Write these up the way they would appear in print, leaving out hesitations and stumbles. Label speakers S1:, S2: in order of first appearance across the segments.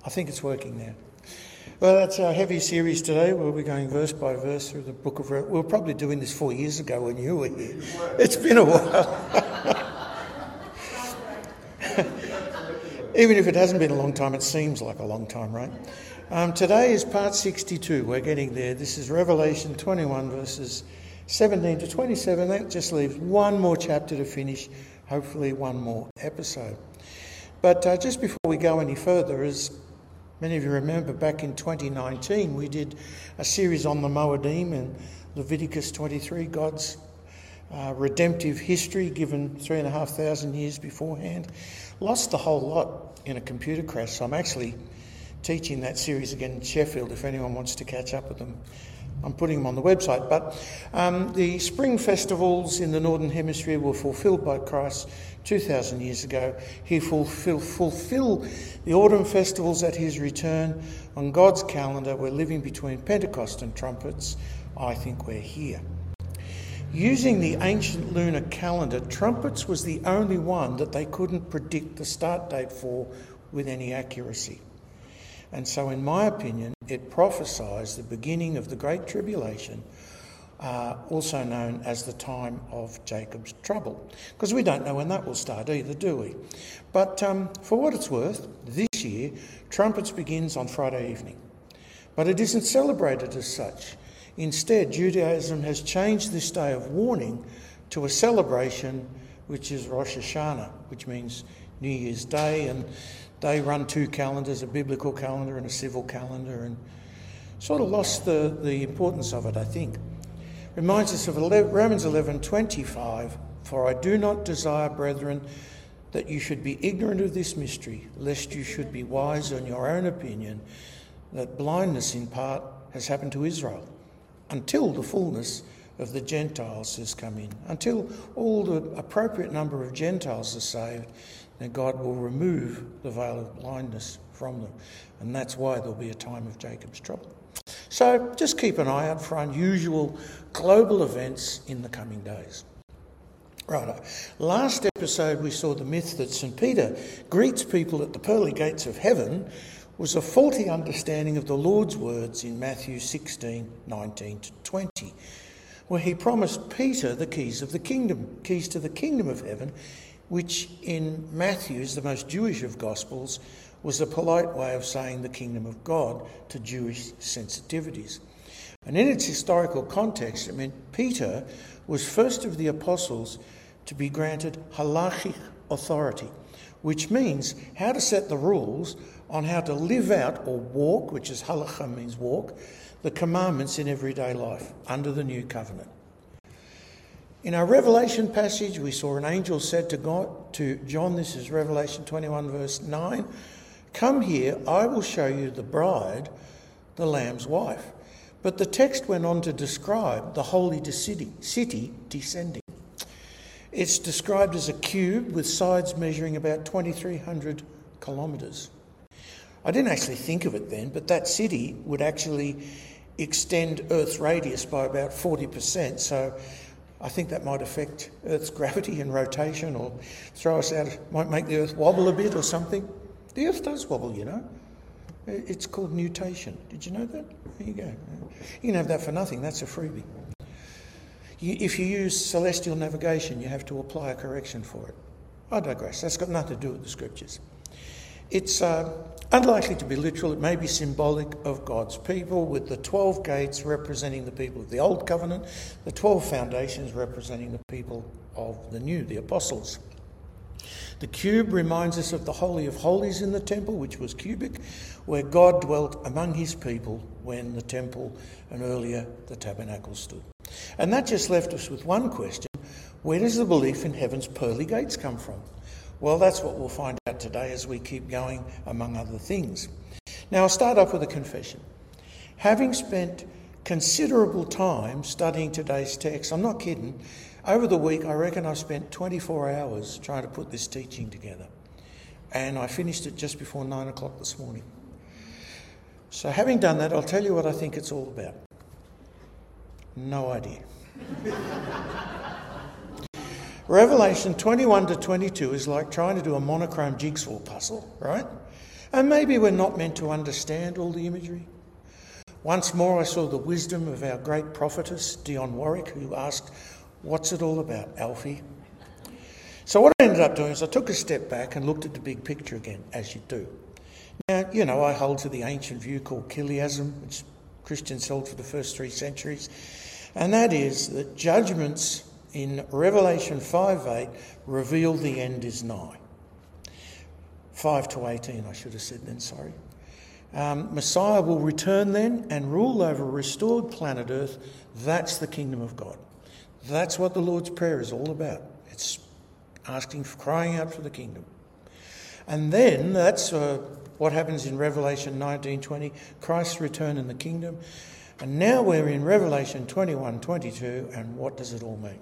S1: I think it's working now. Well, that's our heavy series today. We'll be going verse by verse through the book of Revelation. We were probably doing this 4 years ago when you were here. It's been a while. Even if it hasn't been a long time, it seems like a long time, right? Today is part 62. We're getting there. This is Revelation 21, verses 17 to 27. That just leaves one more chapter to finish, hopefully one more episode. But just before we go any further, as many of you remember, back in 2019, we did a series on the Moedim and Leviticus 23, God's redemptive history given 3,500 years beforehand. Lost the whole lot in a computer crash, so I'm actually teaching that series again in Sheffield if anyone wants to catch up with them. I'm putting them on the website. But the spring festivals in the Northern Hemisphere were fulfilled by Christ 2,000 years ago. He fulfilled the autumn festivals at his return. On God's calendar, we're living between Pentecost and trumpets. I think we're here. Using the ancient lunar calendar, trumpets was the only one that they couldn't predict the start date for with any accuracy. And so, in my opinion, it prophesies the beginning of the Great Tribulation, also known as the time of Jacob's trouble. Because we don't know when that will start either, do we? But for what it's worth, this year, Trumpets begins on Friday evening. But it isn't celebrated as such. Instead, Judaism has changed this day of warning to a celebration which is Rosh Hashanah, which means New Year's Day, and they run two calendars, a biblical calendar and a civil calendar, and sort of lost the importance of it, I think. Reminds us of Romans 11:25, "For I do not desire, brethren, that you should be ignorant of this mystery, lest you should be wise in your own opinion, that blindness in part has happened to Israel, until the fullness of the Gentiles has come in." Until all the appropriate number of Gentiles are saved, then God will remove the veil of blindness from them. And that's why there'll be a time of Jacob's trouble. So just keep an eye out for unusual global events in the coming days. Right. Last episode we saw the myth that St. Peter greets people at the pearly gates of heaven was a faulty understanding of the Lord's words in Matthew 16:19 to 20, where he promised Peter the keys of the kingdom, keys to the kingdom of heaven, which in Matthew's, the most Jewish of Gospels, was a polite way of saying the kingdom of God to Jewish sensitivities. And in its historical context, it meant Peter was first of the apostles to be granted halachic authority, which means how to set the rules on how to live out or walk, which is halakha means walk, the commandments in everyday life under the new covenant. In our Revelation passage, we saw an angel said to John, this is Revelation 21 verse 9, "Come here, I will show you the bride, the Lamb's wife." But the text went on to describe the holy city descending. It's described as a cube with sides measuring about 2,300 kilometres. I didn't actually think of it then, but that city would actually extend Earth's radius by about 40%, so I think that might affect Earth's gravity and rotation or throw us out, might make the Earth wobble a bit or something. The Earth does wobble, you know. It's called nutation. Did you know that? There you go. You can have that for nothing. That's a freebie. If you use celestial navigation, you have to apply a correction for it. I digress. That's got nothing to do with the scriptures. It's unlikely to be literal. It may be symbolic of God's people, with the 12 gates representing the people of the Old Covenant, the 12 foundations representing the people of the New, the apostles. The cube reminds us of the Holy of Holies in the temple, which was cubic, where God dwelt among his people when the temple and earlier the tabernacle stood. And that just left us with one question: where does the belief in heaven's pearly gates come from? Well, that's what we'll find out today as we keep going, among other things. Now, I'll start off with a confession. Having spent considerable time studying today's text, I'm not kidding, over the week I reckon I spent 24 hours trying to put this teaching together. And I finished it just before 9 o'clock this morning. So having done that, I'll tell you what I think it's all about. No idea. Revelation 21 to 22 is like trying to do a monochrome jigsaw puzzle, right? And maybe we're not meant to understand all the imagery. Once more I saw the wisdom of our great prophetess, Dionne Warwick, who asked, "What's it all about, Alfie?" So what I ended up doing is I took a step back and looked at the big picture again, as you do. Now, I hold to the ancient view called Chiliasm, which Christians held for the first 3 centuries, and that is that judgments in Revelation 5:8 reveal the end is nigh. 5 to 18, I should have said then, sorry. Messiah will return then and rule over a restored planet Earth. That's the kingdom of God. That's what the Lord's Prayer is all about. It's crying out for the kingdom. And then that's what happens in Revelation 19:20, Christ's return in the kingdom. And now we're in Revelation 21:22, and what does it all mean?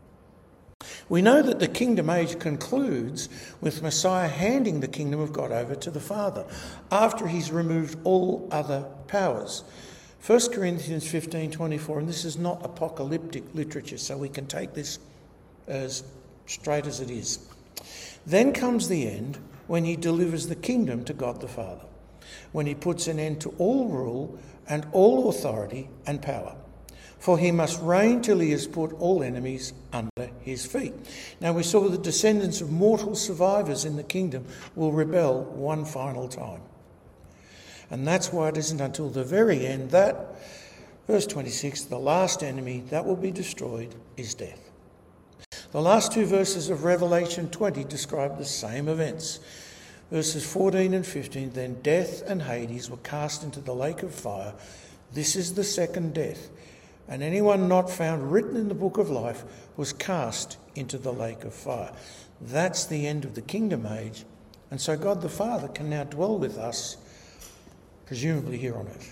S1: We know that the kingdom age concludes with Messiah handing the kingdom of God over to the Father after he's removed all other powers. 1 Corinthians 15:24, and this is not apocalyptic literature, so we can take this as straight as it is. Then comes the end when he delivers the kingdom to God the Father, when he puts an end to all rule and all authority and power. For he must reign till he has put all enemies under his feet. Now we saw the descendants of mortal survivors in the kingdom will rebel one final time. And that's why it isn't until the very end that, verse 26, the last enemy that will be destroyed is death. The last 2 verses of Revelation 20 describe the same events. Verses 14 and 15, then death and Hades were cast into the lake of fire. This is the second death. And anyone not found written in the book of life was cast into the lake of fire. That's the end of the kingdom age. And so God the Father can now dwell with us, presumably here on earth.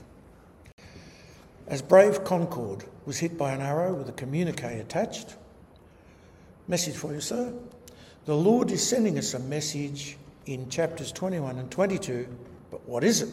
S1: As brave Concorde was hit by an arrow with a communique attached, message for you, sir. The Lord is sending us a message in chapters 21 and 22, but what is it?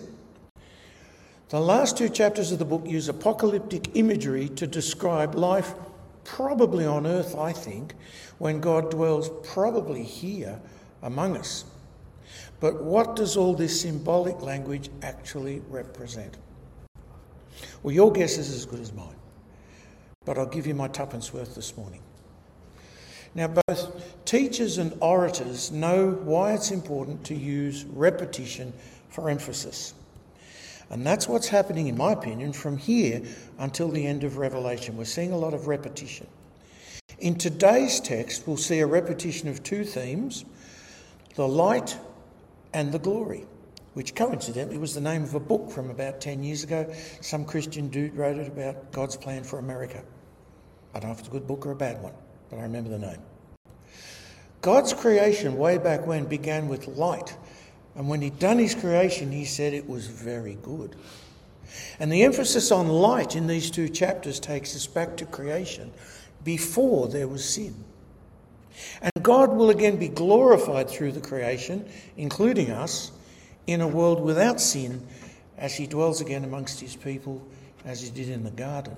S1: The last 2 chapters of the book use apocalyptic imagery to describe life probably on earth, I think, when God dwells probably here among us. But what does all this symbolic language actually represent? Well, your guess is as good as mine, but I'll give you my tuppence worth this morning. Now, both teachers and orators know why it's important to use repetition for emphasis. And that's what's happening, in my opinion, from here until the end of Revelation. We're seeing a lot of repetition. In today's text, we'll see a repetition of 2 themes, the light and the glory, which coincidentally was the name of a book from about 10 years ago. Some Christian dude wrote it about God's plan for America. I don't know if it's a good book or a bad one, but I remember the name. God's creation way back when began with light. And when he'd done his creation, he said it was very good. And the emphasis on light in these 2 chapters takes us back to creation before there was sin. And God will again be glorified through the creation, including us, in a world without sin, as he dwells again amongst his people, as he did in the garden.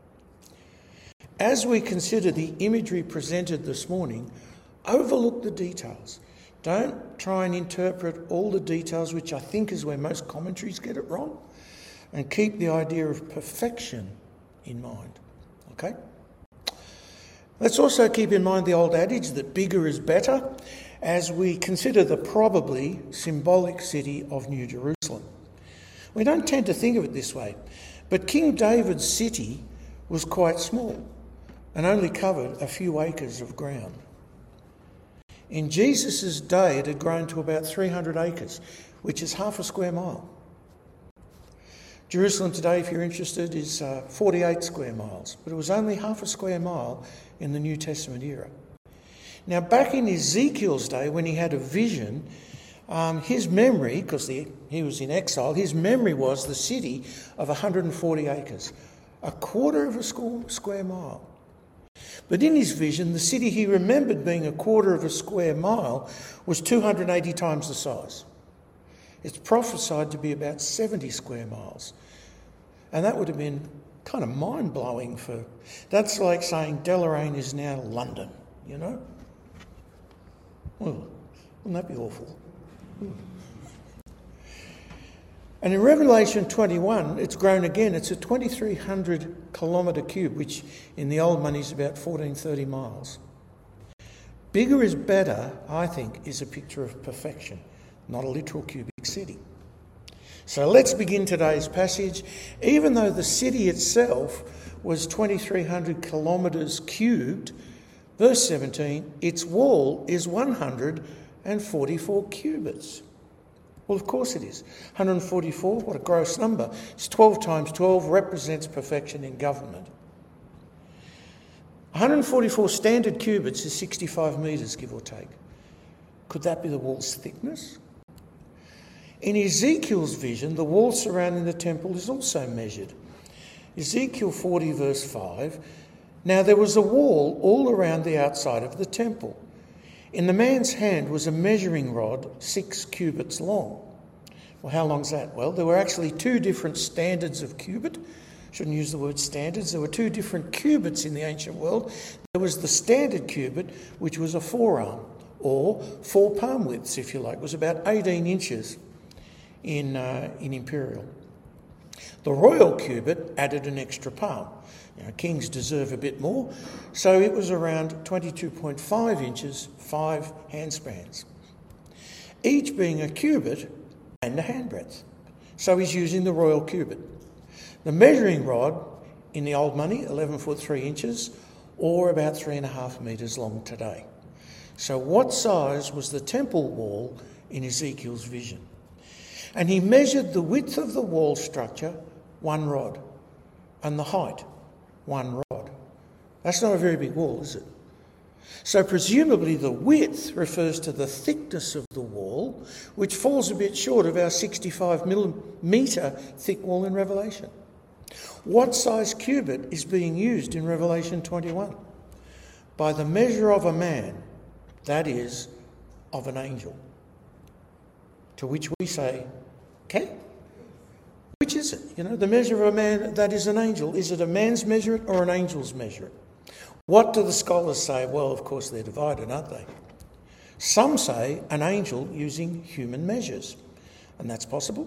S1: As we consider the imagery presented this morning, overlook the details. Don't try and interpret all the details, which I think is where most commentaries get it wrong, and keep the idea of perfection in mind. Okay? Let's also keep in mind the old adage that bigger is better as we consider the probably symbolic city of New Jerusalem. We don't tend to think of it this way, but King David's city was quite small and only covered a few acres of ground. In Jesus' day, it had grown to about 300 acres, which is half a square mile. Jerusalem today, if you're interested, is 48 square miles, but it was only half a square mile in the New Testament era. Now, back in Ezekiel's day, when he had a vision, his memory, because he was in exile, his memory was the city of 140 acres, a quarter of a square mile. But in his vision, the city he remembered being a quarter of a square mile was 280 times the size. It's prophesied to be about 70 square miles. And that would have been kind of mind-blowing that's like saying Deloraine is now London, you know? Well, wouldn't that be awful? And in Revelation 21, it's grown again. It's a 2,300 kilometre cube, which in the old money is about 1430 miles. Bigger is better, I think, is a picture of perfection, not a literal cubic city. So let's begin today's passage. Even though the city itself was 2,300 kilometres cubed, verse 17, its wall is 144 cubits. Well, of course it is. 144, what a gross number. It's 12 times 12, represents perfection in government. 144 standard cubits is 65 metres, give or take. Could that be the wall's thickness? In Ezekiel's vision, the wall surrounding the temple is also measured. Ezekiel 40 verse 5, now there was a wall all around the outside of the temple. In the man's hand was a measuring rod 6 cubits long. Well, how long's that? Well, there were actually 2 different standards of cubit. Shouldn't use the word standards. There were 2 different cubits in the ancient world. There was the standard cubit, which was a forearm, or 4 palm widths, if you like. It was about 18 inches in imperial. The royal cubit added an extra palm. Kings deserve a bit more, so it was around 22.5 inches, 5 handspans, each being a cubit and a handbreadth. So he's using the royal cubit. The measuring rod in the old money, 11 foot 3 inches, or about 3.5 metres long today. So what size was the temple wall in Ezekiel's vision? And he measured the width of the wall structure, 1 rod, and the height, 1 rod. That's not a very big wall, is it? So presumably the width refers to the thickness of the wall, which falls a bit short of our 65 millimetre thick wall in Revelation. What size cubit is being used in Revelation 21? By the measure of a man, that is, of an angel. To which we say, okay, which is it? The measure of a man, that is an angel. Is it a man's measure or an angel's measure? What do the scholars say? Well, of course, they're divided, aren't they? Some say an angel using human measures, and that's possible.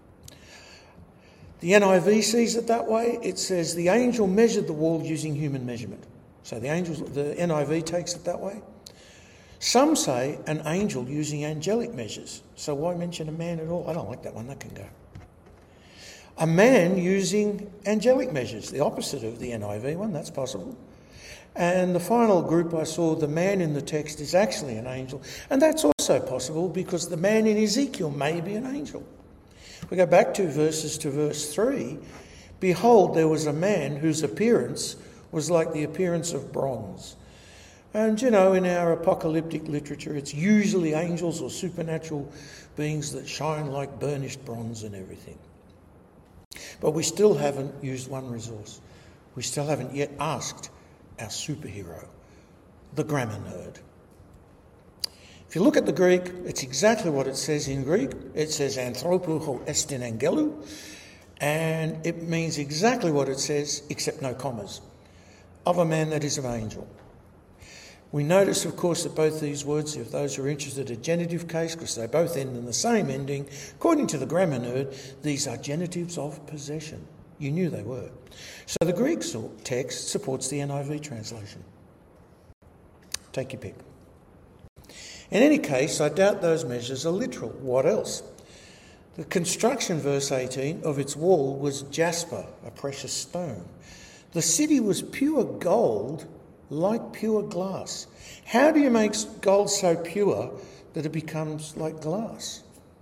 S1: The NIV sees it that way. It says the angel measured the wall using human measurement. So the NIV takes it that way. Some say an angel using angelic measures. So why mention a man at all? I don't like that one. That can go. A man using angelic measures, the opposite of the NIV one. That's possible. And the final group I saw, the man in the text is actually an angel. And that's also possible because the man in Ezekiel may be an angel. If we go back 2 verses to verse 3, behold, there was a man whose appearance was like the appearance of bronze. And in our apocalyptic literature, it's usually angels or supernatural beings that shine like burnished bronze and everything. But we still haven't used one resource. We still haven't yet asked our superhero, the grammar nerd. If you look at the Greek, it's exactly what it says in Greek. It says anthropo ho estin angelu, and it means exactly what it says, except no commas, of a man that is an angel. We notice, of course, that both these words, if those who are interested, are genitive case, because they both end in the same ending. According to the grammar nerd, these are genitives of possession. You knew they were. So the Greek text supports the NIV translation. Take your pick. In any case, I doubt those measures are literal. What else? The construction, verse 18, of its wall was jasper, a precious stone. The city was pure gold, like pure glass. How do you make gold so pure that it becomes like glass?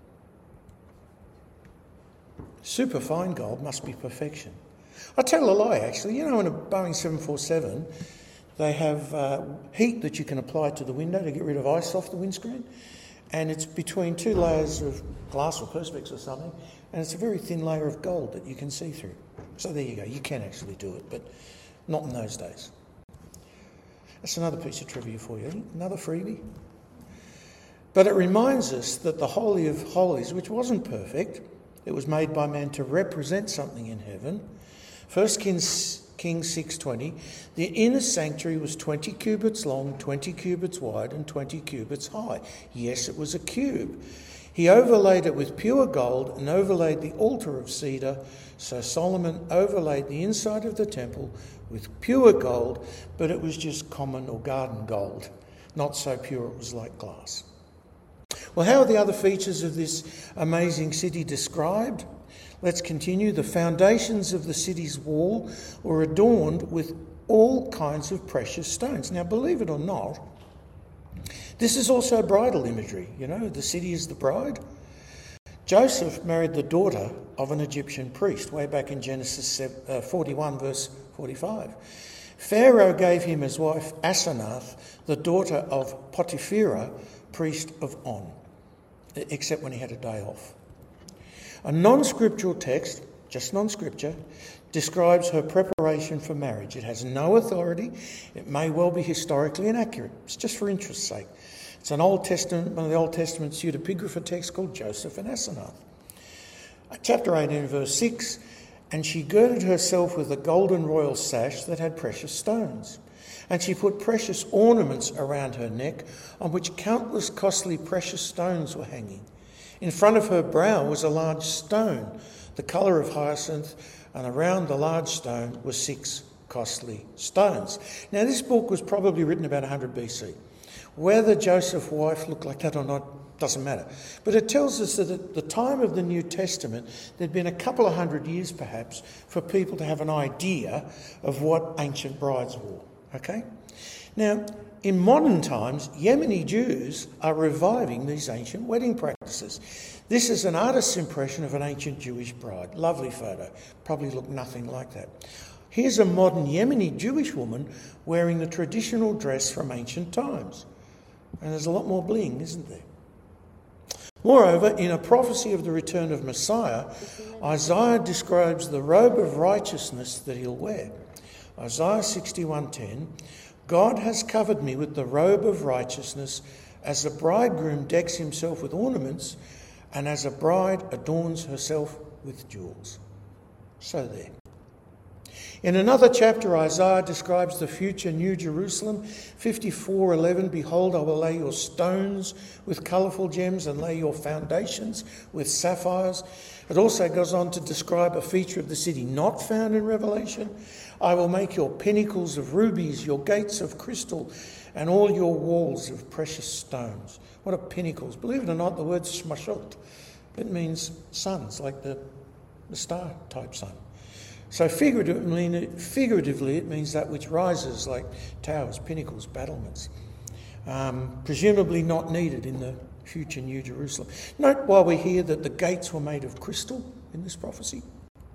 S1: Superfine gold must be perfection. I tell a lie, actually. In a Boeing 747, they have heat that you can apply to the window to get rid of ice off the windscreen. And it's between 2 layers of glass or perspex or something. And it's a very thin layer of gold that you can see through. So there you go. You can actually do it, but not in those days. That's another piece of trivia for you. Another freebie. But it reminds us that the Holy of Holies, which wasn't perfect, it was made by man to represent something in heaven. 1 Kings 6:20, the inner sanctuary was 20 cubits long, 20 cubits wide and 20 cubits high. Yes, it was a cube. He overlaid it with pure gold and overlaid the altar of cedar. So Solomon overlaid the inside of the temple with pure gold, but it was just common or garden gold. Not so pure it was like glass. Well, how are the other features of this amazing city described? Let's continue. The foundations of the city's wall were adorned with all kinds of precious stones. Now, believe it or not, this is also bridal imagery. You know, the city is the bride. Joseph married the daughter of an Egyptian priest, way back in Genesis 41, verse 45. Pharaoh gave him his wife Asenath, the daughter of Potipharah, priest of On, except when he had a day off. A non-scriptural text, just non-scripture, describes her preparation for marriage. It has no authority. It may well be historically inaccurate. It's just for interest's sake. It's one of the Old Testament pseudepigrapha texts called Joseph and Asenath. Chapter 18, verse 6, and she girded herself with a golden royal sash that had precious stones. And she put precious ornaments around her neck, on which countless costly precious stones were hanging. In front of her brow was a large stone, the colour of hyacinth, and around the large stone were 6 costly stones. Now, this book was probably written about 100 BC. Whether Joseph's wife looked like that or not doesn't matter. But it tells us that at the time of the New Testament, there'd been a couple of hundred years perhaps for people to have an idea of what ancient brides wore. Okay? Now, in modern times, Yemeni Jews are reviving these ancient wedding practices. This is an artist's impression of an ancient Jewish bride. Lovely photo. Probably looked nothing like that. Here's a modern Yemeni Jewish woman wearing the traditional dress from ancient times. And there's a lot more bling, isn't there? Moreover, in a prophecy of the return of Messiah, Isaiah describes the robe of righteousness that he'll wear. Isaiah 61:10, God has covered me with the robe of righteousness, as a bridegroom decks himself with ornaments, and as a bride adorns herself with jewels. So there. In another chapter, Isaiah describes the future New Jerusalem. 54:11, behold, I will lay your stones with colourful gems and lay your foundations with sapphires. It also goes on to describe a feature of the city not found in Revelation. I will make your pinnacles of rubies, your gates of crystal, and all your walls of precious stones. What are pinnacles? Believe it or not, the word shmashot, it means suns, like the star-type sun. So figuratively, it means that which rises, like towers, pinnacles, battlements. Presumably not needed in the future New Jerusalem. Note while we're here that the gates were made of crystal in this prophecy.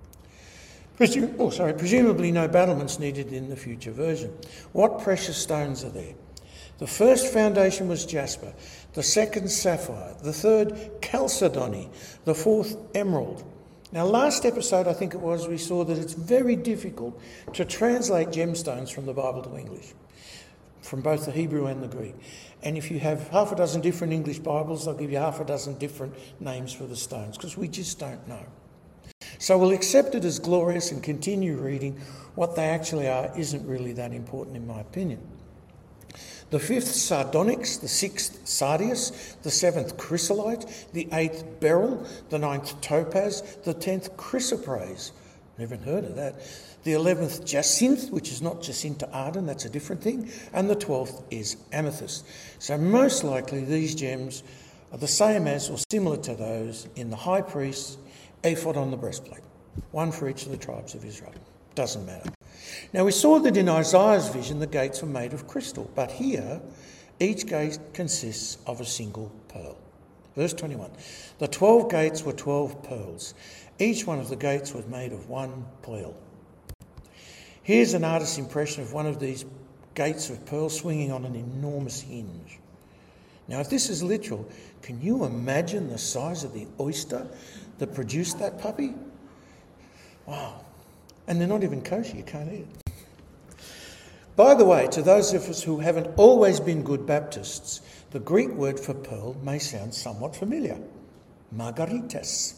S1: Presumably no battlements needed in the future version. What precious stones are there? The first foundation was jasper, the second sapphire, the third chalcedony, the fourth emerald. Now, last episode, I think it was, we saw that it's very difficult to translate gemstones from the Bible to English, from both the Hebrew and the Greek. And if you have half a dozen different English Bibles, they'll give you half a dozen different names for the stones, because we just don't know. So we'll accept it as glorious and continue reading. What they actually are isn't really that important, in my opinion. The fifth sardonyx, the sixth sardius, the seventh chrysolite, the eighth beryl, the ninth topaz, the 10th chrysoprase. Never heard of that. The 11th jacinth, which is not Jacinta ardens, that's a different thing. And the 12th is amethyst. So most likely these gems are the same as or similar to those in the high priest's ephod on the breastplate. One for each of the tribes of Israel. Doesn't matter. Now, we saw that in Isaiah's vision the gates were made of crystal, but here each gate consists of a single pearl. Verse 21, the 12 gates were 12 pearls. Each one of the gates was made of one pearl. Here's an artist's impression of one of these gates of pearl swinging on an enormous hinge. Now, if this is literal, can you imagine the size of the oyster that produced that puppy? Wow. And they're not even kosher, you can't eat it. By the way, to those of us who haven't always been good Baptists, the Greek word for pearl may sound somewhat familiar. Margaritas.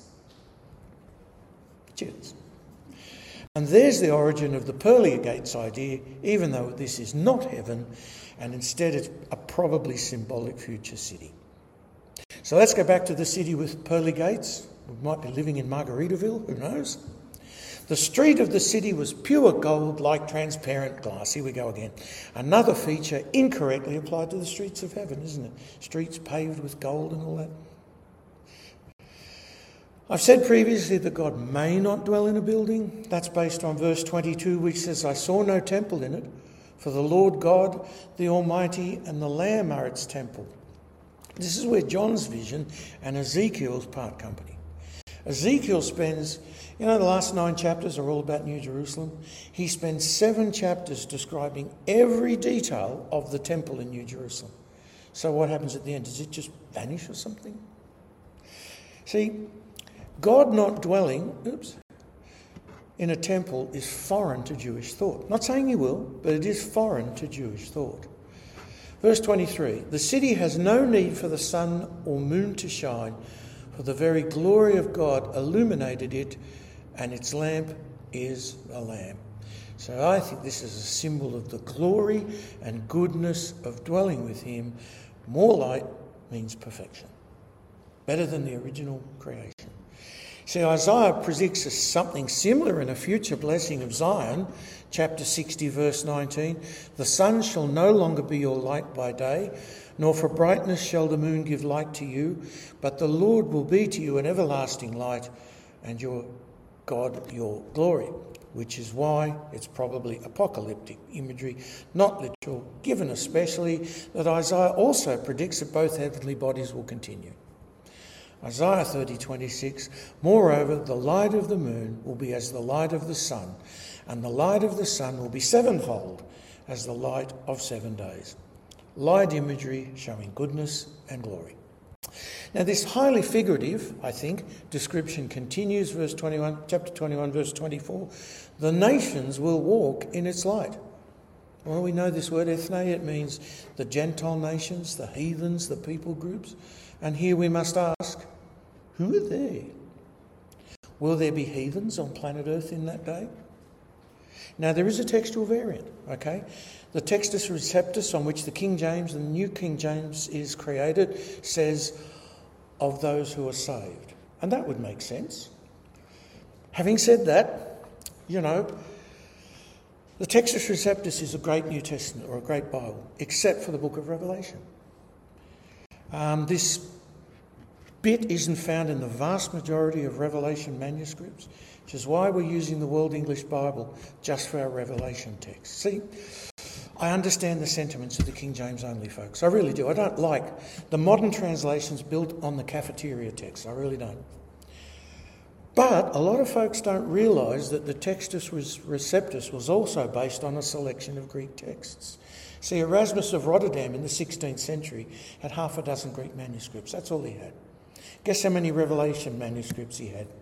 S1: Cheers. And there's the origin of the pearly gates idea, even though this is not heaven, and instead it's a probably symbolic future city. So let's go back to the city with pearly gates. We might be living in Margaritaville, who knows? The street of the city was pure gold like transparent glass. Here we go again. Another feature incorrectly applied to the streets of heaven, isn't it? Streets paved with gold and all that. I've said previously that God may not dwell in a building. That's based on verse 22, which says, I saw no temple in it, for the Lord God, the Almighty, and the Lamb are its temple. This is where John's vision and Ezekiel's part company. Ezekiel spends, the last 9 chapters are all about New Jerusalem. He spends 7 chapters describing every detail of the temple in New Jerusalem. So what happens at the end? Does it just vanish or something? See, God not dwelling, in a temple is foreign to Jewish thought. Not saying he will, but it is foreign to Jewish thought. Verse 23, the city has no need for the sun or moon to shine, for the very glory of God illuminated it, and its lamp is a lamb. So I think this is a symbol of the glory and goodness of dwelling with him. More light means perfection. Better than the original creation. See, Isaiah predicts something similar in a future blessing of Zion, chapter 60, verse 19. The sun shall no longer be your light by day, nor for brightness shall the moon give light to you, but the Lord will be to you an everlasting light, and your God your glory, which is why it's probably apocalyptic imagery, not literal, given especially that Isaiah also predicts that both heavenly bodies will continue. Isaiah 30:26, moreover, the light of the moon will be as the light of the sun, and the light of the sun will be sevenfold as the light of 7 days. Light imagery showing goodness and glory. Now this highly figurative, I think, description continues, chapter 21, verse 24. The nations will walk in its light. Well, we know this word ethne, it means the Gentile nations, the heathens, the people groups. And here we must ask, who are they? Will there be heathens on planet Earth in that day? Now there is a textual variant, okay? The Textus Receptus, on which the King James and the New King James is created, says of those who are saved. And that would make sense. Having said that, the Textus Receptus is a great New Testament or a great Bible, except for the book of Revelation. This bit isn't found in the vast majority of Revelation manuscripts, which is why we're using the World English Bible just for our Revelation text. See, I understand the sentiments of the King James only folks. I really do. I don't like the modern translations built on the cafeteria text. I really don't. But a lot of folks don't realise that the Textus Receptus was also based on a selection of Greek texts. See, Erasmus of Rotterdam in the 16th century had 6 Greek manuscripts. That's all he had. Guess how many Revelation manuscripts he had?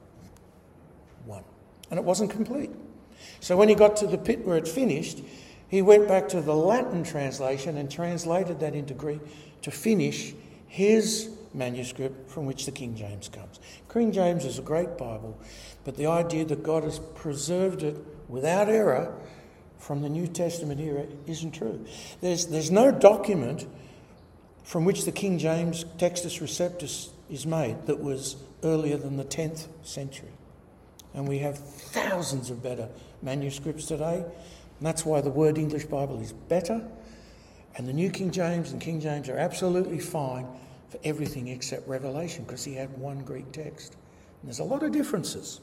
S1: 1. And it wasn't complete. So when he got to the bit where it finished, he went back to the Latin translation and translated that into Greek to finish his manuscript from which the King James comes. King James is a great Bible, but the idea that God has preserved it without error from the New Testament era isn't true. There's no document from which the King James Textus Receptus is made that was earlier than the 10th century. And we have thousands of better manuscripts today. And that's why the Word English Bible is better. And the New King James and King James are absolutely fine for everything except Revelation, because he had 1 Greek text. And there's a lot of differences.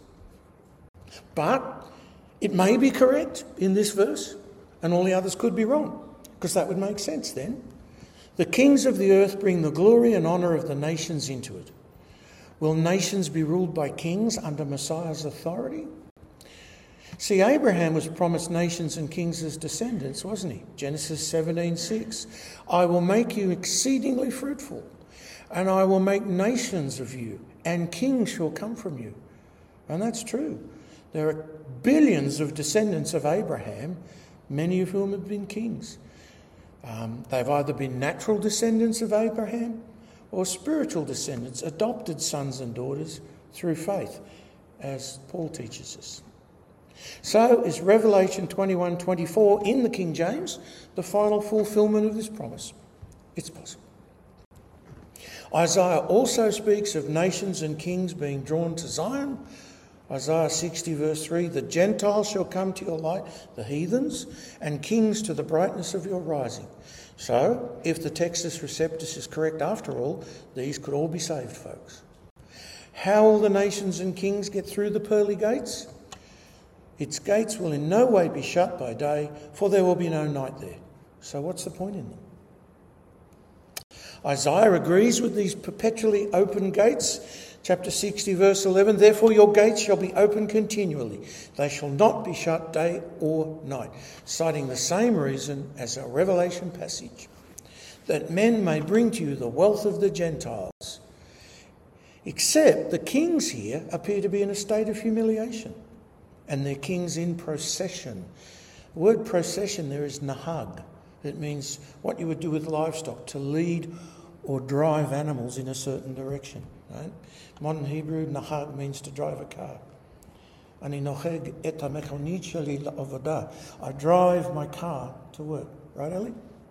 S1: But it may be correct in this verse, and all the others could be wrong, because that would make sense then. The kings of the earth bring the glory and honour of the nations into it. Will nations be ruled by kings under Messiah's authority? See, Abraham was promised nations and kings as descendants, wasn't he? Genesis 17:6. I will make you exceedingly fruitful, and I will make nations of you, and kings shall come from you. And that's true. There are billions of descendants of Abraham, many of whom have been kings. They've either been natural descendants of Abraham or spiritual descendants, adopted sons and daughters through faith, as Paul teaches us. So is Revelation 21:24 in the King James the final fulfilment of this promise? It's possible. Isaiah also speaks of nations and kings being drawn to Zion. Isaiah 60 verse 3, the Gentiles shall come to your light, the heathens, and kings to the brightness of your rising. So, if the Textus Receptus is correct after all, these could all be saved, folks. How will the nations and kings get through the pearly gates? Its gates will in no way be shut by day, for there will be no night there. So what's the point in them? Isaiah agrees with these perpetually open gates. Chapter 60 verse 11, therefore your gates shall be open continually. They shall not be shut day or night. Citing the same reason as our Revelation passage. That men may bring to you the wealth of the Gentiles. Except the kings here appear to be in a state of humiliation. And they're kings in procession. The word procession there is nahag. It means what you would do with livestock, to lead or drive animals in a certain direction. Right? Modern Hebrew, nahag means to drive a car. Ani nocheg et hamechonit sheli la'avodah. I drive my car to work. Right, Ellie?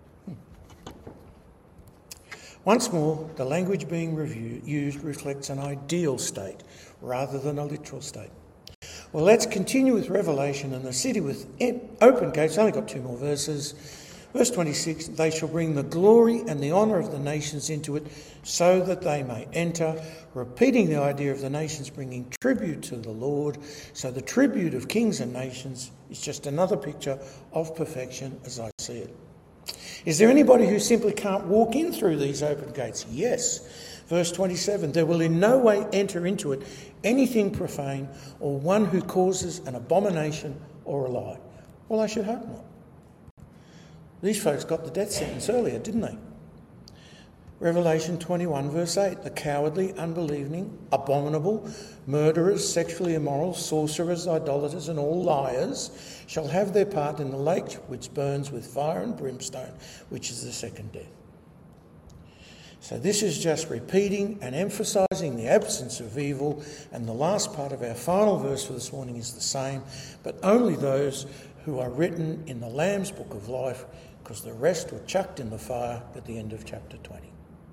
S1: Once more, the language being used reflects an ideal state rather than a literal state. Well, let's continue with Revelation and the city with open gates. Only got 2 more verses. Verse 26, they shall bring the glory and the honour of the nations into it so that they may enter, repeating the idea of the nations bringing tribute to the Lord. So the tribute of kings and nations is just another picture of perfection as I see it. Is there anybody who simply can't walk in through these open gates? Yes. Verse 27, there will in no way enter into it anything profane or one who causes an abomination or a lie. Well, I should hope not. These folks got the death sentence earlier, didn't they? Revelation 21 verse 8, the cowardly, unbelieving, abominable, murderers, sexually immoral, sorcerers, idolaters and all liars shall have their part in the lake which burns with fire and brimstone, which is the second death. So this is just repeating and emphasising the absence of evil, and the last part of our final verse for this morning is the same, but only those who are written in the Lamb's Book of Life, because the rest were chucked in the fire at the end of chapter 20.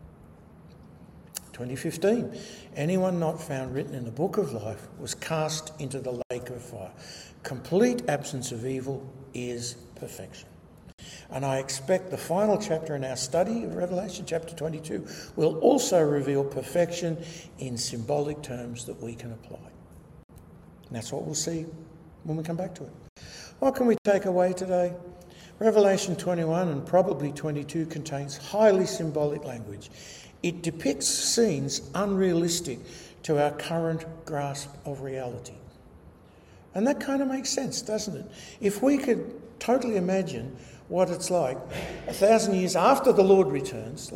S1: 2015, anyone not found written in the Book of Life was cast into the lake of fire. Complete absence of evil is perfection. And I expect the final chapter in our study of Revelation, chapter 22, will also reveal perfection in symbolic terms that we can apply. And that's what we'll see when we come back to it. What can we take away today? Revelation 21 and probably 22 contains highly symbolic language. It depicts scenes unrealistic to our current grasp of reality. And that kind of makes sense, doesn't it? If we could totally imagine what it's like 1,000 years after the Lord returns,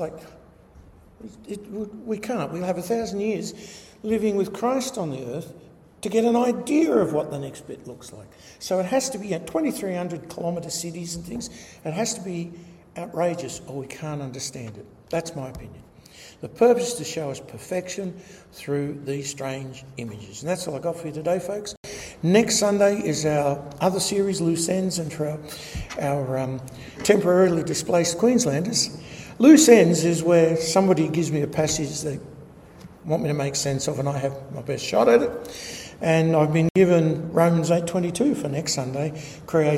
S1: we can't. We'll have 1,000 years living with Christ on the earth to get an idea of what the next bit looks like. So it has to be at 2,300 kilometre cities and things. It has to be outrageous or we can't understand it. That's my opinion. The purpose is to show us perfection through these strange images. And that's all I got for you today, folks. Next Sunday is our other series, Loose Ends, and for our temporarily displaced Queenslanders. Loose Ends is where somebody gives me a passage they want me to make sense of, and I have my best shot at it. And I've been given Romans 8:22 for next Sunday, creation